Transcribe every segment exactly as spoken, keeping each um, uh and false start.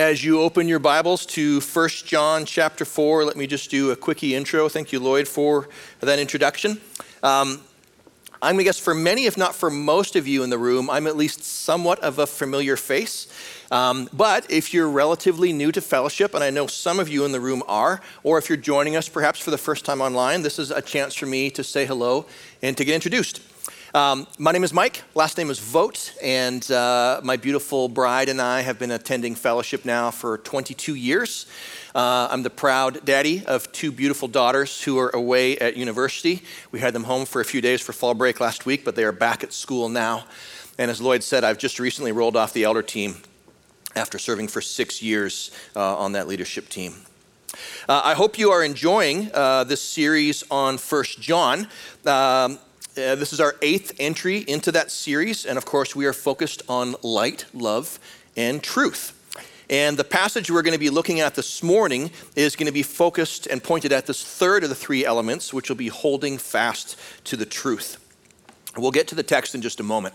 As you open your Bibles to First John chapter four, let me just do a quickie intro. Thank you, Lloyd, for that introduction. Um, I'm going to guess for many, if not for most of you in the room, I'm at least somewhat of a familiar face. Um, but if you're relatively new to fellowship, and I know some of you in the room are, or if you're joining us perhaps for the first time online, this is a chance for me to say hello and to get introduced. Um, my name is Mike, last name is Vogt, and uh, my beautiful bride and I have been attending fellowship now for twenty-two years. Uh, I'm the proud daddy of two beautiful daughters who are away at university. We had them home for a few days for fall break last week, but they are back at school now. And as Lloyd said, I've just recently rolled off the elder team after serving for six years uh, on that leadership team. Uh, I hope you are enjoying uh, this series on First John. Um, Uh, this is our eighth entry into that series, and of course we are focused on light, love, and truth. And the passage we're going to be looking at this morning is going to be focused and pointed at this third of the three elements, which will be holding fast to the truth. We'll get to the text in just a moment.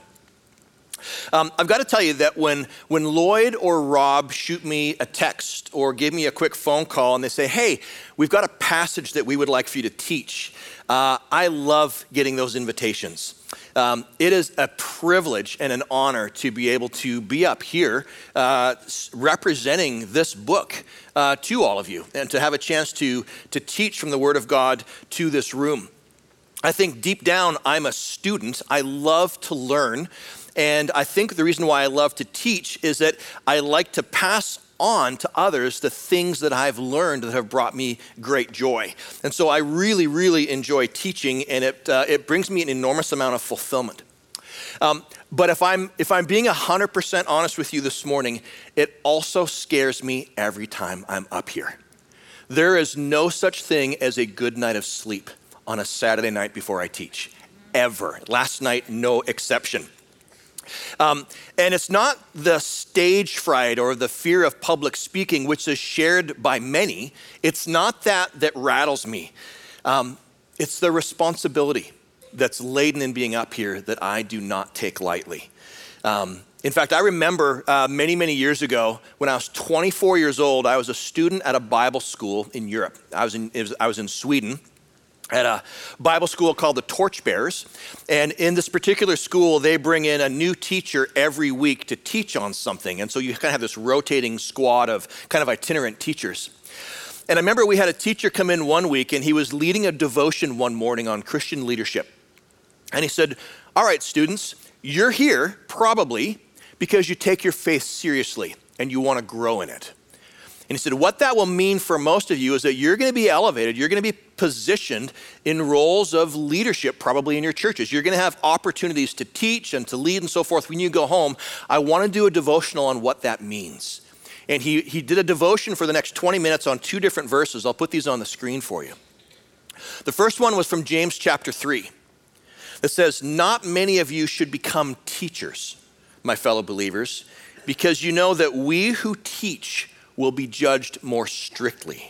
Um, I've got to tell you that when, when Lloyd or Rob shoot me a text or give me a quick phone call and they say, hey, we've got a passage that we would like for you to teach, uh, I love getting those invitations. Um, it is a privilege and an honor to be able to be up here uh, representing this book uh, to all of you and to have a chance to, to teach from the Word of God to this room. I think deep down, I'm a student. I love to learn. And I think the reason why I love to teach is that I like to pass on to others the things that I've learned that have brought me great joy. And so I really, really enjoy teaching, and it uh, it brings me an enormous amount of fulfillment. Um, but if I'm if I'm being one hundred percent honest with you this morning, it also scares me every time I'm up here. There is no such thing as a good night of sleep on a Saturday night before I teach, ever. Last night, no exception. Um, and it's not the stage fright or the fear of public speaking, which is shared by many. It's not that that rattles me. Um, it's the responsibility that's laden in being up here that I do not take lightly. Um, in fact, I remember uh, many, many years ago when I was twenty-four years old, I was a student at a Bible school in Europe. I was in, it was, I was in Sweden. At a Bible school called the Torchbearers. And in this particular school, they bring in a new teacher every week to teach on something. And so you kind of have this rotating squad of kind of itinerant teachers. And I remember we had a teacher come in one week, and he was leading a devotion one morning on Christian leadership. And he said, all right, students, you're here probably because you take your faith seriously and you want to grow in it. And he said, what that will mean for most of you is that you're going to be elevated. You're going to be positioned in roles of leadership, probably in your churches. You're going to have opportunities to teach and to lead and so forth. When you go home, I want to do a devotional on what that means. And he, he did a devotion for the next twenty minutes on two different verses. I'll put these on the screen for you. The first one was from James chapter three. That says, not many of you should become teachers, my fellow believers, because you know that we who teach will be judged more strictly.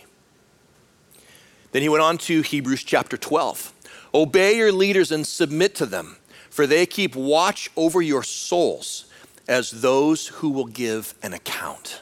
Then he went on to Hebrews chapter twelve. Obey your leaders and submit to them, for they keep watch over your souls as those who will give an account.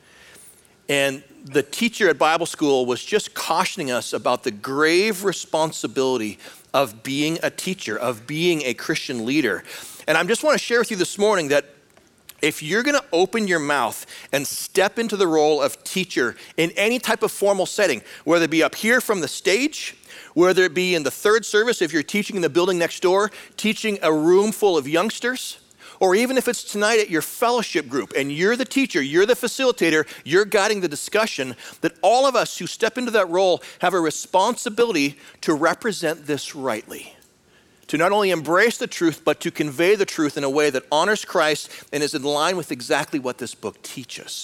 And the teacher at Bible school was just cautioning us about the grave responsibility of being a teacher, of being a Christian leader. And I just want to share with you this morning that if you're going to open your mouth and step into the role of teacher in any type of formal setting, whether it be up here from the stage, whether it be in the third service, if you're teaching in the building next door, teaching a room full of youngsters, or even if it's tonight at your fellowship group and you're the teacher, you're the facilitator, you're guiding the discussion, that all of us who step into that role have a responsibility to represent this rightly. To not only embrace the truth, but to convey the truth in a way that honors Christ and is in line with exactly what this book teaches.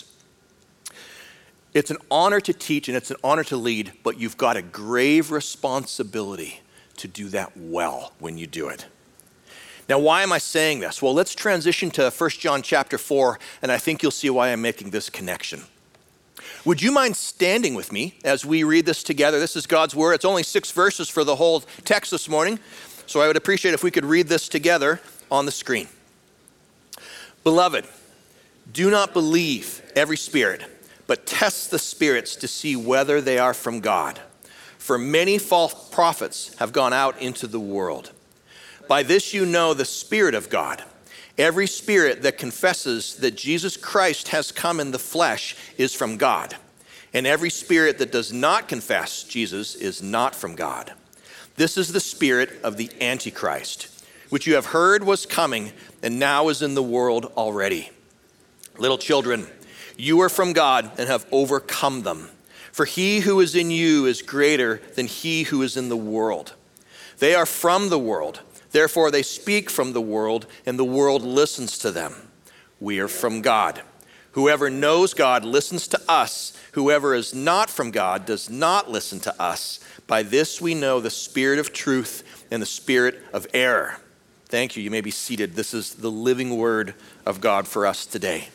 It's an honor to teach and it's an honor to lead, but you've got a grave responsibility to do that well when you do it. Now, why am I saying this? Well, let's transition to First John chapter four, and I think you'll see why I'm making this connection. Would you mind standing with me as we read this together? This is God's word. It's only six verses for the whole text this morning. So I would appreciate if we could read this together on the screen. Beloved, do not believe every spirit, but test the spirits to see whether they are from God. For many false prophets have gone out into the world. By this you know the Spirit of God. Every spirit that confesses that Jesus Christ has come in the flesh is from God. And every spirit that does not confess Jesus is not from God. This is the spirit of the Antichrist, which you have heard was coming and now is in the world already. Little children, you are from God and have overcome them. For he who is in you is greater than he who is in the world. They are from the world, therefore they speak from the world, and the world listens to them. We are from God. Whoever knows God listens to us. Whoever is not from God does not listen to us. By this we know the spirit of truth and the spirit of error. Thank you. You may be seated. This is the living word of God for us today.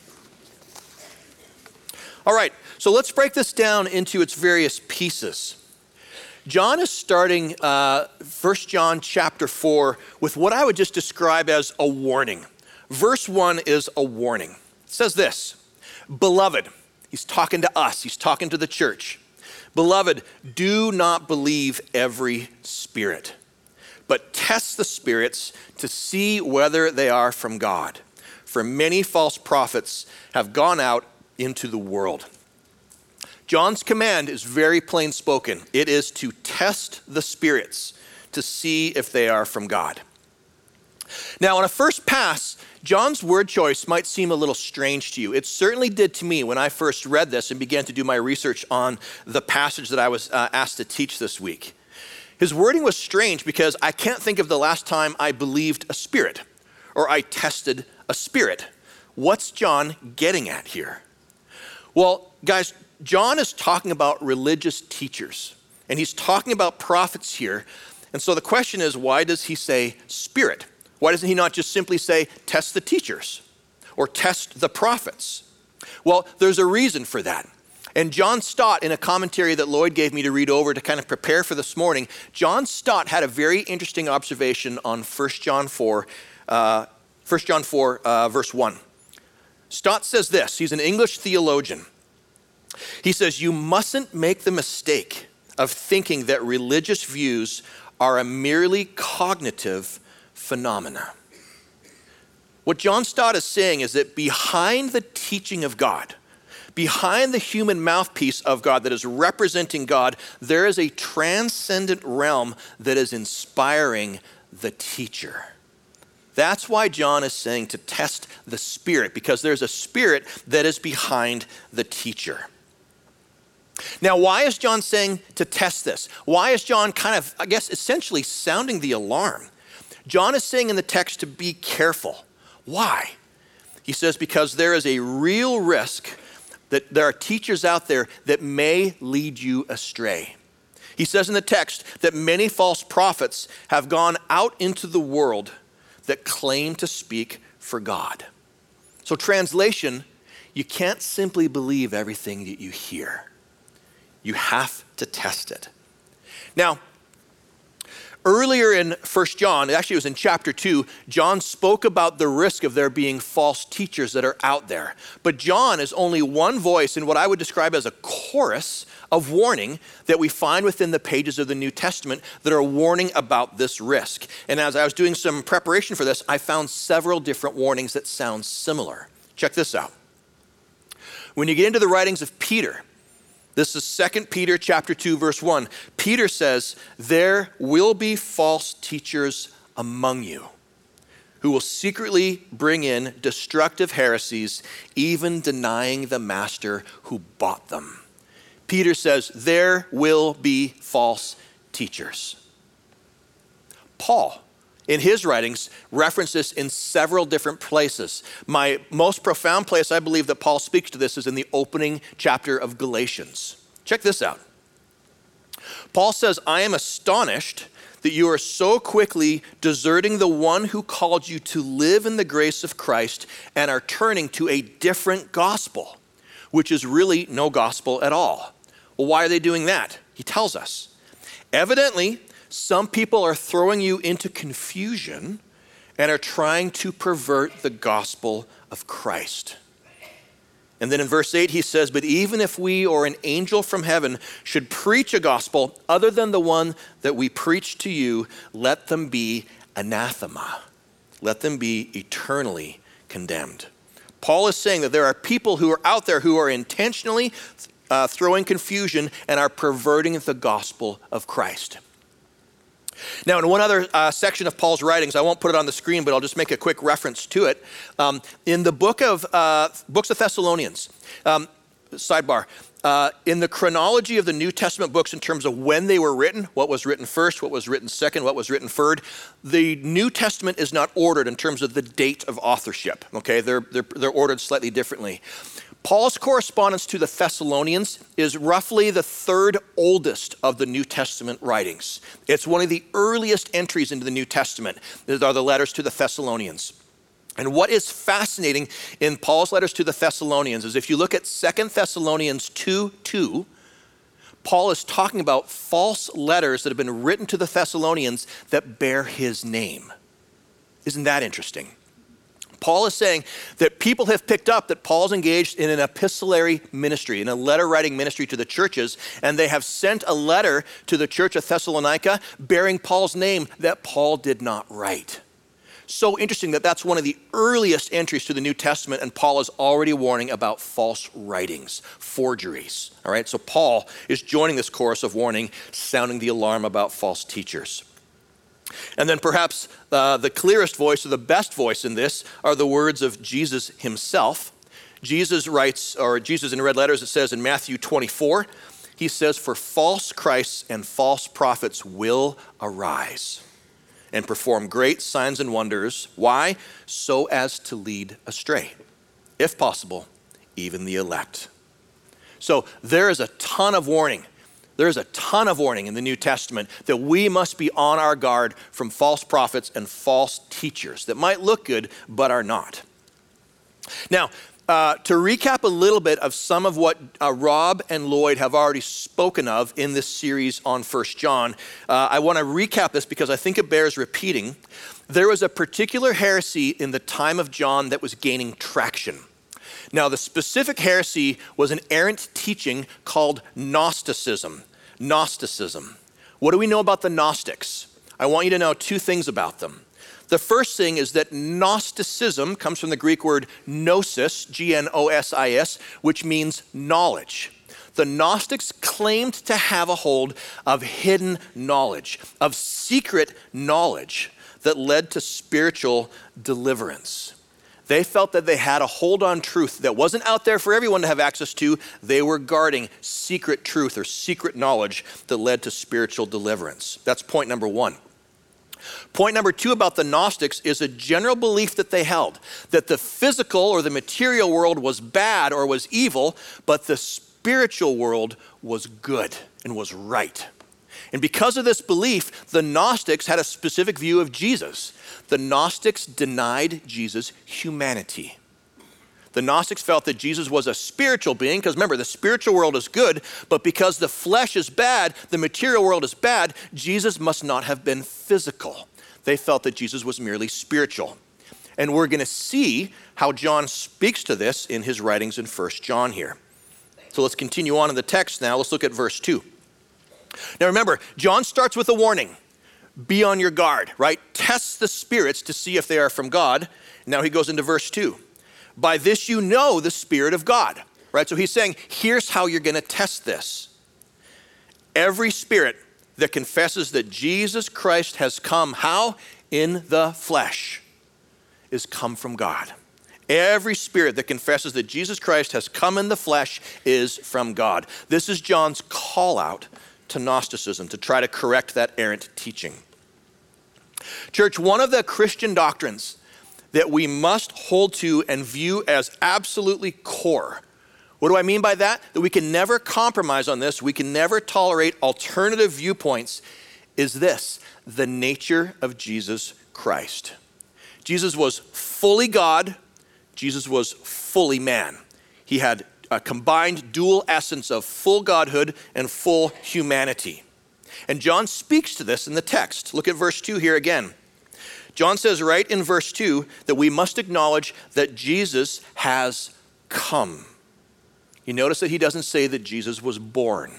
All right, so let's break this down into its various pieces. John is starting uh, First John chapter four with what I would just describe as a warning. Verse one is a warning. It says this, "Beloved," he's talking to us, he's talking to the church. "Beloved, do not believe every spirit, but test the spirits to see whether they are from God. For many false prophets have gone out into the world." John's command is very plain spoken. It is to test the spirits to see if they are from God. Now, on a first pass, John's word choice might seem a little strange to you. It certainly did to me when I first read this and began to do my research on the passage that I was uh, asked to teach this week. His wording was strange because I can't think of the last time I believed a spirit or I tested a spirit. What's John getting at here? Well, guys, John is talking about religious teachers, and he's talking about prophets here. And so the question is, why does he say spirit? Why doesn't he not just simply say, test the teachers or test the prophets? Well, there's a reason for that. And John Stott, in a commentary that Lloyd gave me to read over to kind of prepare for this morning, John Stott had a very interesting observation on First John four, uh, First John four, uh, verse one. Stott says this, he's an English theologian. He says, "You mustn't make the mistake of thinking that religious views are a merely cognitive phenomena." What John Stott is saying is that behind the teaching of God, behind the human mouthpiece of God that is representing God, there is a transcendent realm that is inspiring the teacher. That's why John is saying to test the spirit, because there's a spirit that is behind the teacher. Now, why is John saying to test this? Why is John kind of, I guess, essentially sounding the alarm? John is saying in the text to be careful. Why? He says, because there is a real risk that there are teachers out there that may lead you astray. He says in the text that many false prophets have gone out into the world that claim to speak for God. So translation, you can't simply believe everything that you hear. You have to test it. Now, earlier in First John, actually it was in chapter two, John spoke about the risk of there being false teachers that are out there. But John is only one voice in what I would describe as a chorus of warning that we find within the pages of the New Testament that are warning about this risk. And as I was doing some preparation for this, I found several different warnings that sound similar. Check this out. When you get into the writings of Peter, this is Second Peter chapter two, verse one. Peter says, "There will be false teachers among you who will secretly bring in destructive heresies, even denying the master who bought them." Peter says, there will be false teachers. Paul, in his writings, references this in several different places. My most profound place I believe that Paul speaks to this is in the opening chapter of Galatians. Check this out. Paul says, "I am astonished that you are so quickly deserting the one who called you to live in the grace of Christ and are turning to a different gospel, which is really no gospel at all." Well, why are they doing that? He tells us. Evidently, some people are throwing you into confusion and are trying to pervert the gospel of Christ. And then in verse eight, he says, but even if we or an angel from heaven should preach a gospel other than the one that we preach to you, let them be anathema. Let them be eternally condemned. Paul is saying that there are people who are out there who are intentionally uh, throwing confusion and are perverting the gospel of Christ. Now, in one other uh, section of Paul's writings, I won't put it on the screen, but I'll just make a quick reference to it. Um, in the book of uh, books of Thessalonians, um, sidebar, uh, in the chronology of the New Testament books in terms of when they were written, what was written first, what was written second, what was written third, the New Testament is not ordered in terms of the date of authorship. Okay, they're they're, they're ordered slightly differently. Paul's correspondence to the Thessalonians is roughly the third oldest of the New Testament writings. It's one of the earliest entries into the New Testament. These are the letters to the Thessalonians. And what is fascinating in Paul's letters to the Thessalonians is if you look at Second Thessalonians two two, Paul is talking about false letters that have been written to the Thessalonians that bear his name. Isn't that interesting? Paul is saying that people have picked up that Paul's engaged in an epistolary ministry, in a letter writing ministry to the churches, and they have sent a letter to the church of Thessalonica bearing Paul's name that Paul did not write. So interesting that that's one of the earliest entries to the New Testament, and Paul is already warning about false writings, forgeries. All right, so Paul is joining this chorus of warning, sounding the alarm about false teachers. And then perhaps uh, the clearest voice or the best voice in this are the words of Jesus himself. Jesus writes, or Jesus in red letters, it says in Matthew twenty-four, he says, for false Christs and false prophets will arise and perform great signs and wonders. Why? So as to lead astray, if possible, even the elect. So there is a ton of warning. There's a ton of warning in the New Testament that we must be on our guard from false prophets and false teachers that might look good but are not. Now, uh, to recap a little bit of some of what uh, Rob and Lloyd have already spoken of in this series on First John, uh, I want to recap this because I think it bears repeating. There was a particular heresy in the time of John that was gaining traction. Now, the specific heresy was an errant teaching called Gnosticism. Gnosticism. What do we know about the Gnostics? I want you to know two things about them. The first thing is that Gnosticism comes from the Greek word gnosis, G N O S I S, which means knowledge. The Gnostics claimed to have a hold of hidden knowledge, of secret knowledge that led to spiritual deliverance. They felt that they had a hold on truth that wasn't out there for everyone to have access to. They were guarding secret truth or secret knowledge that led to spiritual deliverance. That's point number one. Point number two about the Gnostics is a general belief that they held, that the physical or the material world was bad or was evil, but the spiritual world was good and was right. And because of this belief, the Gnostics had a specific view of Jesus. The Gnostics denied Jesus' humanity. The Gnostics felt that Jesus was a spiritual being, because remember, the spiritual world is good, but because the flesh is bad, the material world is bad, Jesus must not have been physical. They felt that Jesus was merely spiritual. And we're going to see how John speaks to this in his writings in First John here. So let's continue on in the text now. Let's look at verse two. Now remember, John starts with a warning. Be on your guard, right? Test the spirits to see if they are from God. Now he goes into verse two. By this you know the Spirit of God, right? So he's saying, here's how you're going to test this. Every spirit that confesses that Jesus Christ has come, how? In the flesh, is come from God. Every spirit that confesses that Jesus Christ has come in the flesh is from God. This is John's call out to Gnosticism, to try to correct that errant teaching. Church, one of the Christian doctrines that we must hold to and view as absolutely core. What do I mean by that? That we can never compromise on this, we can never tolerate alternative viewpoints, is this: the nature of Jesus Christ. Jesus was fully God, Jesus was fully man. He had a combined dual essence of full godhood and full humanity. And John speaks to this in the text. Look at verse two here again. John says right in verse two that we must acknowledge that Jesus has come. You notice that he doesn't say that Jesus was born.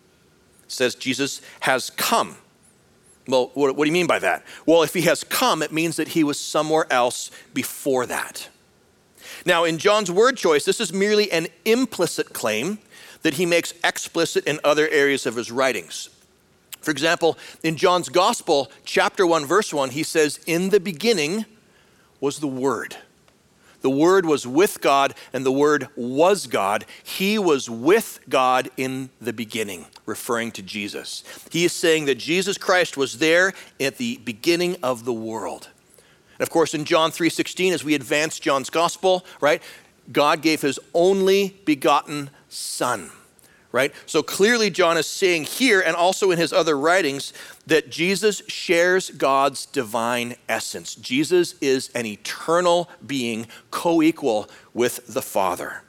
It says Jesus has come. Well, what, what do you mean by that? Well, if he has come, it means that he was somewhere else before that. Now, in John's word choice, this is merely an implicit claim that he makes explicit in other areas of his writings. For example, in John's Gospel, chapter one, verse one, he says, "In the beginning was the Word. The Word was with God, and the Word was God. He was with God in the beginning," referring to Jesus. He is saying that Jesus Christ was there at the beginning of the world. And of course, in John three sixteen, as we advance John's Gospel, right, God gave his only begotten Son. Right? So clearly John is saying here and also in his other writings that Jesus shares God's divine essence. Jesus is an eternal being, co-equal with the Father.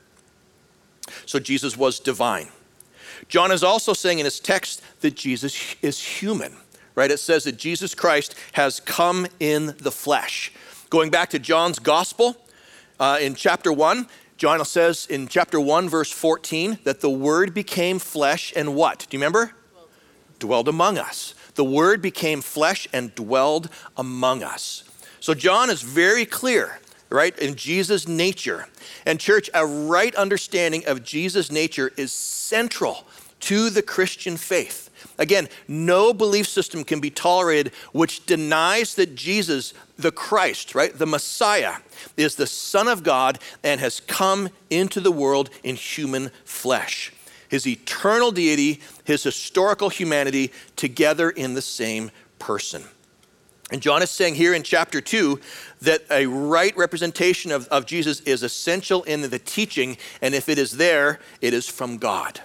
So Jesus was divine. John is also saying in his text that Jesus is human. Right? It says that Jesus Christ has come in the flesh. Going back to John's Gospel, uh, in chapter one, John says in chapter one, verse fourteen, that the Word became flesh and what? Do you remember? Dwelled. Dwelled among us. The Word became flesh and dwelled among us. So John is very clear, right, in Jesus' nature. And church, a right understanding of Jesus' nature is central to the Christian faith. Again, no belief system can be tolerated which denies that Jesus, the Christ, right, the Messiah, is the Son of God and has come into the world in human flesh. His eternal deity, his historical humanity, together in the same person. And John is saying here in chapter two that a right representation of, of Jesus is essential in the teaching, and if it is there, it is from God.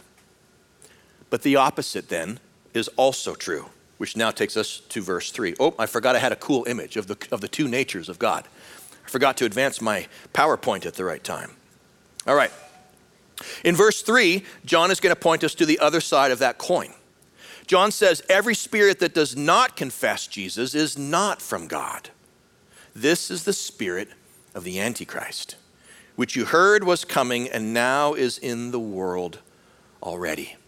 But the opposite then is also true, which now takes us to verse three. Oh, I forgot I had a cool image of the, of the two natures of God. I forgot to advance my PowerPoint at the right time. All right. In verse three, John is going to point us to the other side of that coin. John says, every spirit that does not confess Jesus is not from God. This is the spirit of the Antichrist, which you heard was coming and now is in the world already.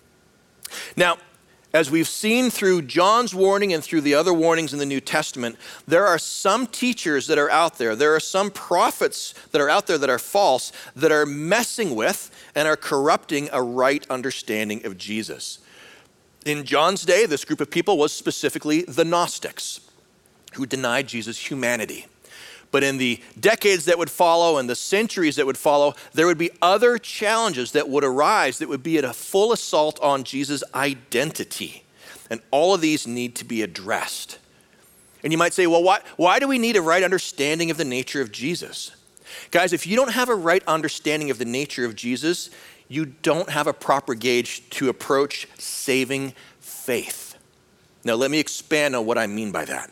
Now, as we've seen through John's warning and through the other warnings in the New Testament, there are some teachers that are out there. There are some prophets that are out there that are false, that are messing with and are corrupting a right understanding of Jesus. In John's day, this group of people was specifically the Gnostics, who denied Jesus' humanity. But in the decades that would follow and the centuries that would follow, there would be other challenges that would arise that would be at a full assault on Jesus' identity. And all of these need to be addressed. And you might say, well, why, why do we need a right understanding of the nature of Jesus? Guys, if you don't have a right understanding of the nature of Jesus, you don't have a proper gauge to approach saving faith. Now, let me expand on what I mean by that.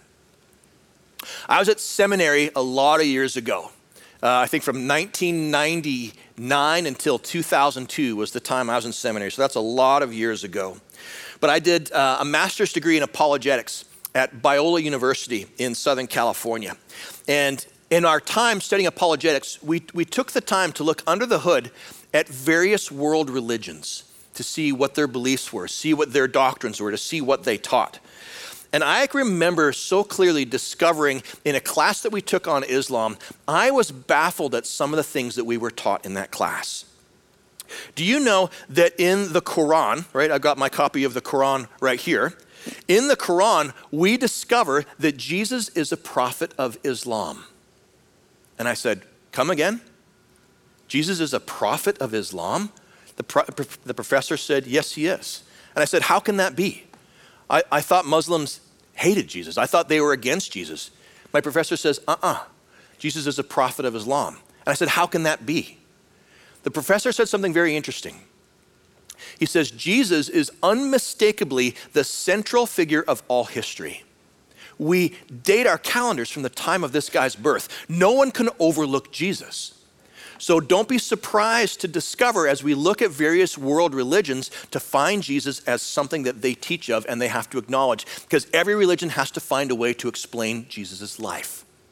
I was at seminary a lot of years ago. Uh, I think from nineteen ninety-nine until two thousand two was the time I was in seminary. So that's a lot of years ago. But I did uh, a master's degree in apologetics at Biola University in Southern California. And in our time studying apologetics, we, we took the time to look under the hood at various world religions to see what their beliefs were, see what their doctrines were, to see what they taught. And I remember so clearly discovering in a class that we took on Islam, I was baffled at some of the things that we were taught in that class. Do you know that in the Quran, right, I've got my copy of the Quran right here. In the Quran, we discover that Jesus is a prophet of Islam. And I said, come again? Jesus is a prophet of Islam? The, pro- the professor said, yes, he is. And I said, how can that be? I, I thought Muslims hated Jesus. I thought they were against Jesus. My professor says, uh-uh, Jesus is a prophet of Islam. And I said, how can that be? The professor said something very interesting. He says, Jesus is unmistakably the central figure of all history. We date our calendars from the time of this guy's birth. No one can overlook Jesus. So don't be surprised to discover as we look at various world religions to find Jesus as something that they teach of and they have to acknowledge, because every religion has to find a way to explain Jesus' life.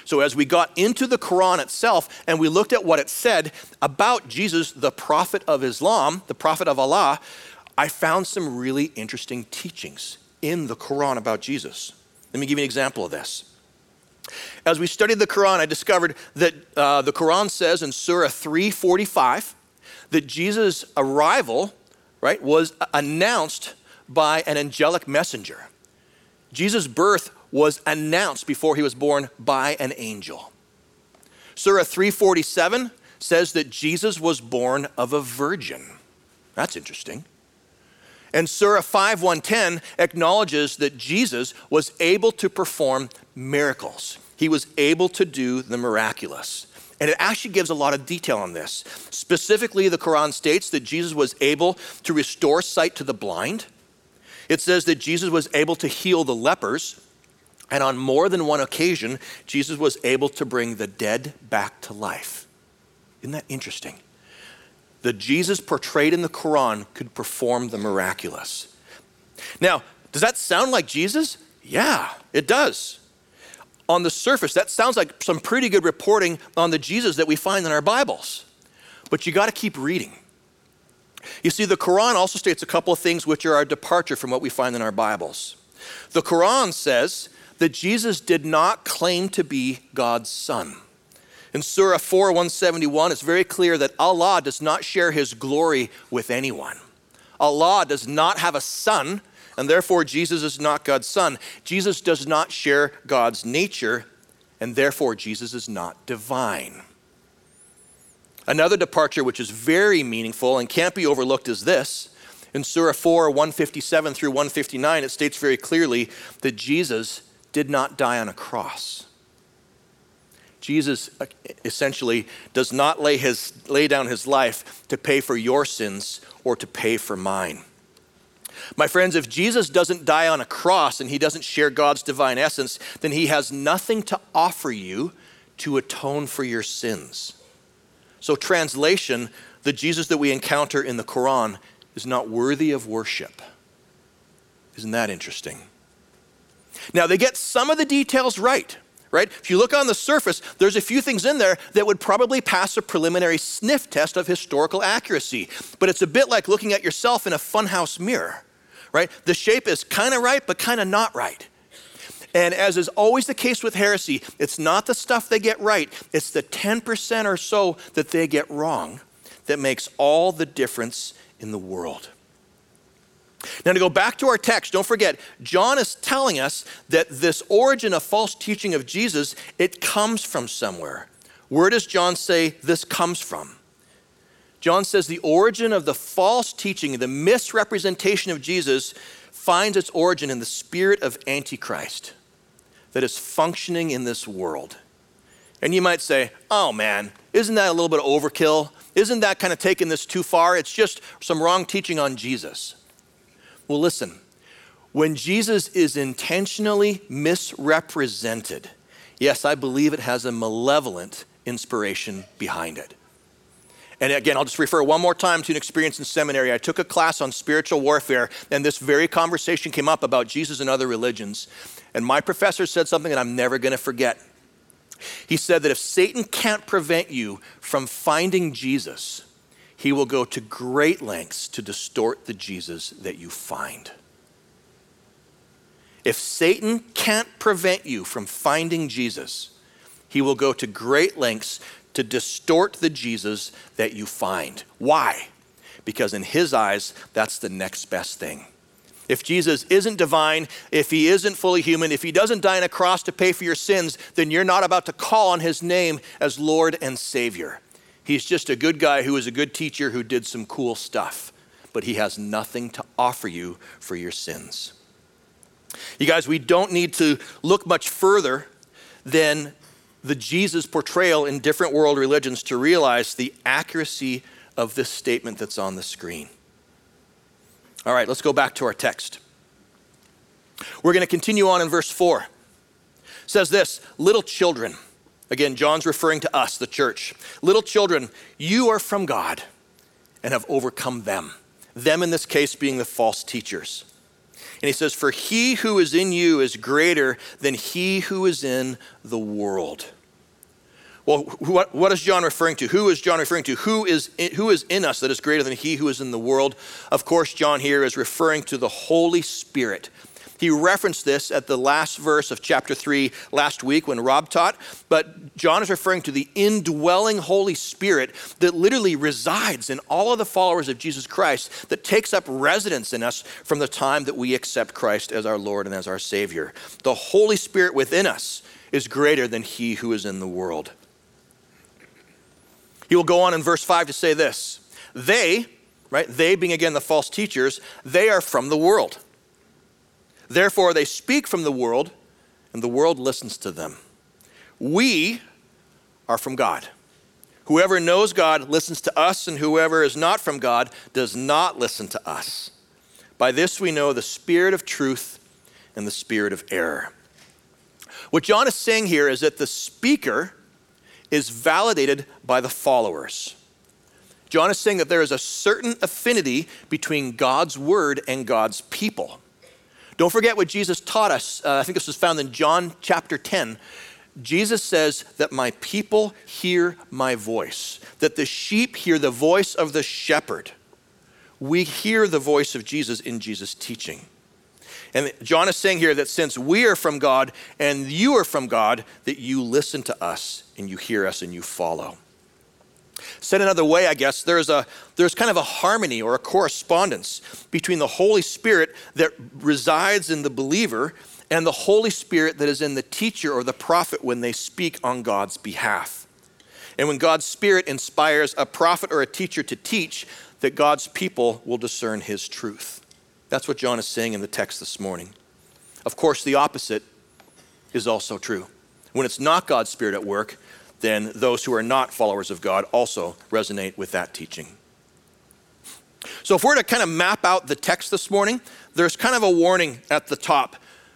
So as we got into the Quran itself and we looked at what it said about Jesus, the prophet of Islam, the prophet of Allah, I found some really interesting teachings in the Quran about Jesus. Let me give you an example of this. As we studied the Quran, I discovered that uh, the Quran says in Surah three forty-five that Jesus' arrival, right, was announced by an angelic messenger. Jesus' birth was announced before he was born by an angel. Surah three forty-seven says that Jesus was born of a virgin. That's interesting. And Surah five one ten acknowledges that Jesus was able to perform miracles. He was able to do the miraculous. And it actually gives a lot of detail on this. Specifically, the Quran states that Jesus was able to restore sight to the blind. It says that Jesus was able to heal the lepers. And on more than one occasion, Jesus was able to bring the dead back to life. Isn't that interesting? The Jesus portrayed in the Quran could perform the miraculous. Now, does that sound like Jesus? Yeah, it does. On the surface, that sounds like some pretty good reporting on the Jesus that we find in our Bibles. But you got to keep reading. You see, the Quran also states a couple of things which are a departure from what we find in our Bibles. The Quran says that Jesus did not claim to be God's son. In Surah four one seventy-one, it's very clear that Allah does not share his glory with anyone. Allah does not have a son, and therefore Jesus is not God's son. Jesus does not share God's nature, and therefore Jesus is not divine. Another departure which is very meaningful and can't be overlooked is this. In Surah four one fifty-seven through one fifty-nine, it states very clearly that Jesus did not die on a cross. Jesus essentially does not lay, his, lay down his life to pay for your sins or to pay for mine. My friends, if Jesus doesn't die on a cross and he doesn't share God's divine essence, then he has nothing to offer you to atone for your sins. So translation, the Jesus that we encounter in the Quran is not worthy of worship. Isn't that interesting? Now, they get some of the details right. Right? If you look on the surface, there's a few things in there that would probably pass a preliminary sniff test of historical accuracy. But it's a bit like looking at yourself in a funhouse mirror, right? The shape is kind of right, but kind of not right. And as is always the case with heresy, it's not the stuff they get right, it's the ten percent or so that they get wrong that makes all the difference in the world. Now, to go back to our text, don't forget, John is telling us that this origin of false teaching of Jesus, it comes from somewhere. Where does John say this comes from? John says the origin of the false teaching, the misrepresentation of Jesus, finds its origin in the spirit of Antichrist that is functioning in this world. And you might say, oh man, isn't that a little bit of overkill? Isn't that kind of taking this too far? It's just some wrong teaching on Jesus. Well, listen, when Jesus is intentionally misrepresented, yes, I believe it has a malevolent inspiration behind it. And again, I'll just refer one more time to an experience in seminary. I took a class on spiritual warfare, and this very conversation came up about Jesus and other religions. And my professor said something that I'm never going to forget. He said that if Satan can't prevent you from finding Jesus, he will go to great lengths to distort the Jesus that you find. If Satan can't prevent you from finding Jesus, he will go to great lengths to distort the Jesus that you find. Why? Because in his eyes, that's the next best thing. If Jesus isn't divine, if he isn't fully human, if he doesn't die on a cross to pay for your sins, then you're not about to call on his name as Lord and Savior. He's just a good guy who is a good teacher who did some cool stuff, but he has nothing to offer you for your sins. You guys, we don't need to look much further than the Jesus portrayal in different world religions to realize the accuracy of this statement that's on the screen. All right, let's go back to our text. We're going to continue on in verse four. It says this, little children. Again, John's referring to us, the church. Little children, you are from God and have overcome them. Them in this case being the false teachers. And he says, for he who is in you is greater than he who is in the world. Well, what, what is John referring to? Who is John referring to? Who is, in, who is in us that is greater than he who is in the world? Of course, John here is referring to the Holy Spirit. He referenced this at the last verse of chapter three last week when Rob taught, but John is referring to the indwelling Holy Spirit that literally resides in all of the followers of Jesus Christ, that takes up residence in us from the time that we accept Christ as our Lord and as our Savior. The Holy Spirit within us is greater than he who is in the world. He will go on in verse five to say this, they, right, they being again the false teachers, they are from the world. Therefore, they speak from the world, and the world listens to them. We are from God. Whoever knows God listens to us, and whoever is not from God does not listen to us. By this we know the spirit of truth and the spirit of error. What John is saying here is that the speaker is validated by the followers. John is saying that there is a certain affinity between God's word and God's people. Don't forget what Jesus taught us. Uh, I think this was found in John chapter ten. Jesus says that my people hear my voice, that the sheep hear the voice of the shepherd. We hear the voice of Jesus in Jesus' teaching. And John is saying here that since we are from God and you are from God, that you listen to us and you hear us and you follow. Said another way, I guess, there's a there's kind of a harmony or a correspondence between the Holy Spirit that resides in the believer and the Holy Spirit that is in the teacher or the prophet when they speak on God's behalf. And when God's Spirit inspires a prophet or a teacher to teach, that God's people will discern his truth. That's what John is saying in the text this morning. Of course, the opposite is also true. When it's not God's Spirit at work, then those who are not followers of God also resonate with that teaching. So if we're to kind of map out the text this morning, there's kind of a warning at the top.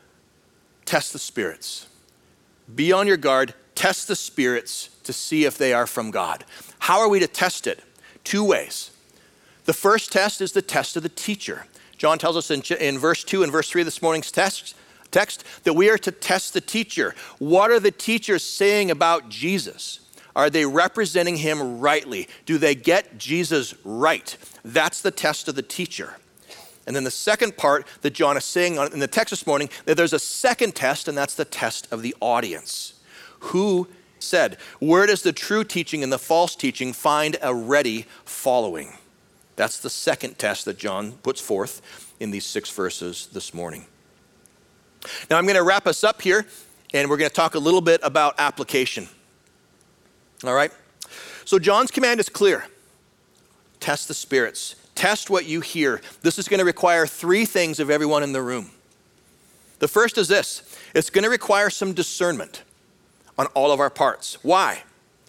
Test the spirits. Be on your guard. Test the spirits to see if they are from God. How are we to test it? Two ways. The first test is the test of the teacher. John tells us in, in verse two and verse three of this morning's text, text that we are to test the teacher. What are the teachers saying about Jesus? Are they representing him rightly? Do they get Jesus right? That's the test of the teacher. And then the second part that John is saying in the text this morning, that there's a second test, and that's the test of the audience. Who said, where does the true teaching and the false teaching find a ready following? That's the second test that John puts forth in these six verses this morning. Now I'm going to wrap us up here, and we're going to talk a little bit about application. All right? So John's command is clear. Test the spirits. Test what you hear. This is going to require three things of everyone in the room. The first is this. It's going to require some discernment on all of our parts. Why?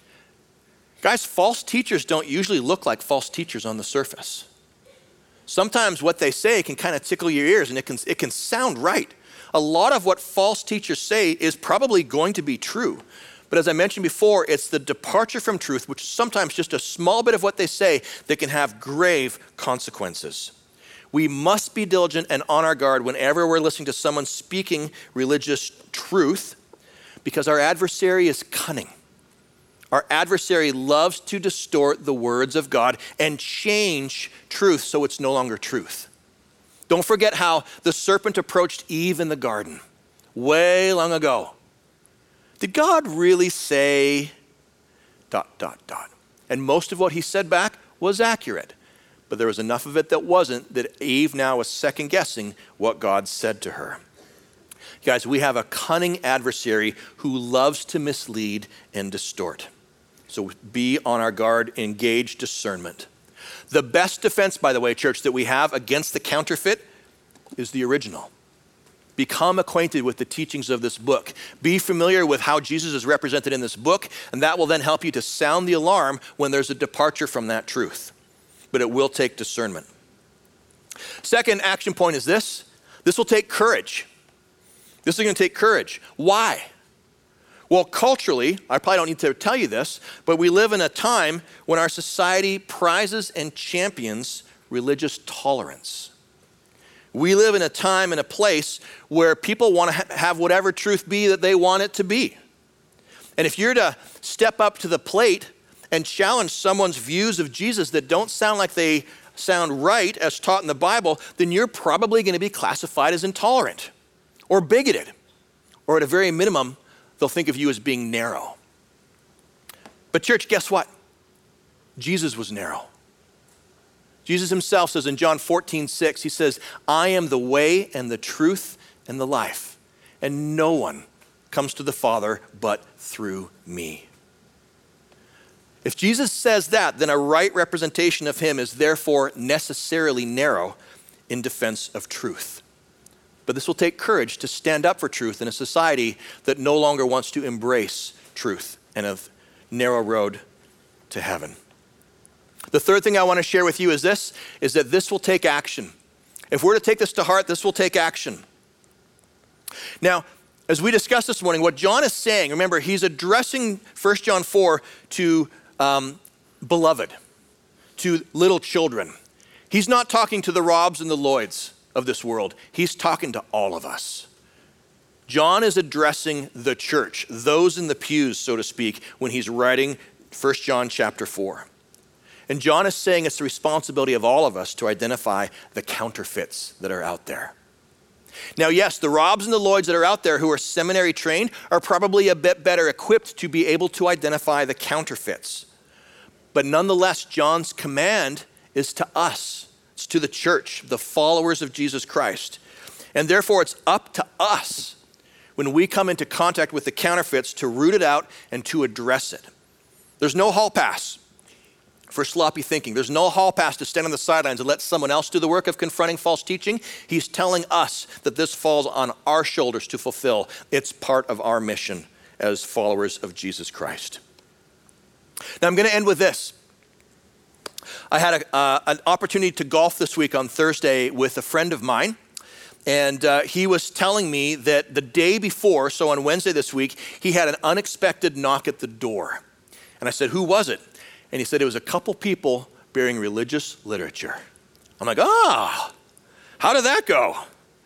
Guys, false teachers don't usually look like false teachers on the surface. Sometimes what they say can kind of tickle your ears, and it can, it can sound right. A lot of what false teachers say is probably going to be true. But as I mentioned before, it's the departure from truth, which is sometimes just a small bit of what they say, that can have grave consequences. We must be diligent and on our guard whenever we're listening to someone speaking religious truth, because our adversary is cunning. Our adversary loves to distort the words of God and change truth so it's no longer truth. Don't forget how the serpent approached Eve in the garden way long ago. Did God really say dot, dot, dot? And most of what he said back was accurate, but there was enough of it that wasn't, that Eve now was second guessing what God said to her. Guys, we have a cunning adversary who loves to mislead and distort. So be on our guard, engage discernment. The best defense, by the way, church, that we have against the counterfeit is the original. Become acquainted with the teachings of this book. Be familiar with how Jesus is represented in this book, and that will then help you to sound the alarm when there's a departure from that truth. But it will take discernment. Second action point is this. This will take courage. This is going to take courage. Why? Well, culturally, I probably don't need to tell you this, but we live in a time when our society prizes and champions religious tolerance. We live in a time and a place where people want to ha- have whatever truth be that they want it to be. And if you're to step up to the plate and challenge someone's views of Jesus that don't sound like they sound right as taught in the Bible, then you're probably going to be classified as intolerant or bigoted, or at a very minimum, they'll think of you as being narrow. But church, guess what? Jesus was narrow. Jesus himself says in John fourteen six, he says, I am the way and the truth and the life, and no one comes to the Father but through me. If Jesus says that, then a right representation of him is therefore necessarily narrow in defense of truth. But this will take courage to stand up for truth in a society that no longer wants to embrace truth and a narrow road to heaven. The third thing I want to share with you is this, is that this will take action. If we're to take this to heart, this will take action. Now, as we discussed this morning, what John is saying, remember, he's addressing First John four to um, beloved, to little children. He's not talking to the Robs and the Lloyds of this world. He's talking to all of us. John is addressing the church, those in the pews, so to speak, when he's writing First John chapter four. And John is saying it's the responsibility of all of us to identify the counterfeits that are out there. Now, yes, the Robs and the Lloyds that are out there who are seminary trained are probably a bit better equipped to be able to identify the counterfeits. But nonetheless, John's command is to us. It's to the church, the followers of Jesus Christ. And therefore, it's up to us when we come into contact with the counterfeits to root it out and to address it. There's no hall pass for sloppy thinking. There's no hall pass to stand on the sidelines and let someone else do the work of confronting false teaching. He's telling us that this falls on our shoulders to fulfill. It's part of our mission as followers of Jesus Christ. Now I'm going to end with this. I had a, uh, an opportunity to golf this week on Thursday with a friend of mine. And uh, he was telling me that the day before, so on Wednesday this week, he had an unexpected knock at the door. And I said, who was it? And he said it was a couple people bearing religious literature. I'm like, ah, oh, how did that go?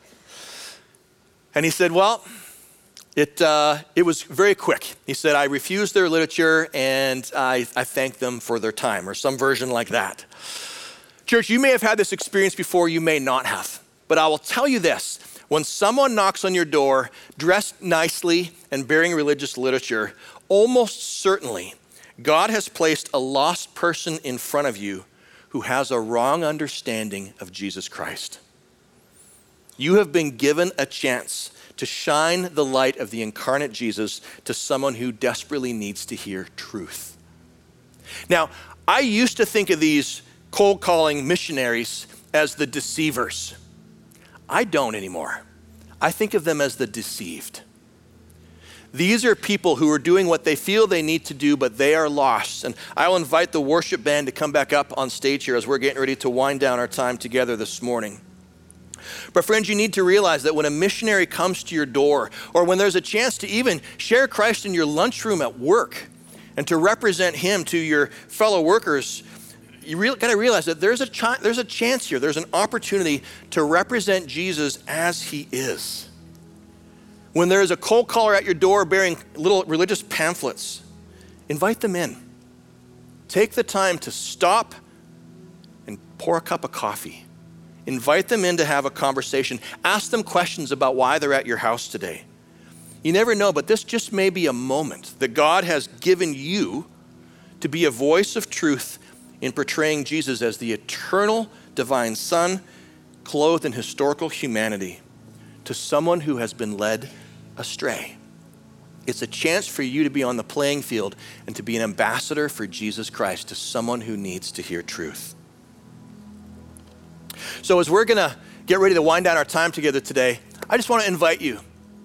And he said, well, it uh, it was very quick. He said, I refused their literature and I, I thanked them for their time, or some version like that. Church, you may have had this experience before, you may not have. But I will tell you this, when someone knocks on your door, dressed nicely and bearing religious literature, almost certainly God has placed a lost person in front of you who has a wrong understanding of Jesus Christ. You have been given a chance to shine the light of the incarnate Jesus to someone who desperately needs to hear truth. Now, I used to think of these cold calling missionaries as the deceivers. I don't anymore. I think of them as the deceived. These are people who are doing what they feel they need to do, but they are lost. And I'll invite the worship band to come back up on stage here as we're getting ready to wind down our time together this morning. But friends, you need to realize that when a missionary comes to your door, or when there's a chance to even share Christ in your lunchroom at work and to represent him to your fellow workers, you re- got to realize that there's a, ch- there's a chance here. There's an opportunity to represent Jesus as he is. When there is a cold caller at your door bearing little religious pamphlets, invite them in. Take the time to stop and pour a cup of coffee. Invite them in to have a conversation. Ask them questions about why they're at your house today. You never know, but this just may be a moment that God has given you to be a voice of truth in portraying Jesus as the eternal divine Son, clothed in historical humanity, to someone who has been led astray. It's a chance for you to be on the playing field and to be an ambassador for Jesus Christ to someone who needs to hear truth. So as we're gonna get ready to wind down our time together today, I just want to invite you.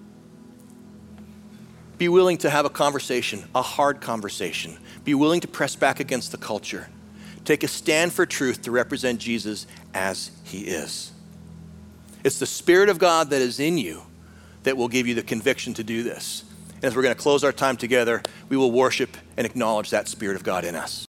Be willing to have a conversation, a hard conversation. Be willing to press back against the culture. Take a stand for truth to represent Jesus as he is. It's the Spirit of God that is in you that will give you the conviction to do this. And as we're going to close our time together, we will worship and acknowledge that Spirit of God in us.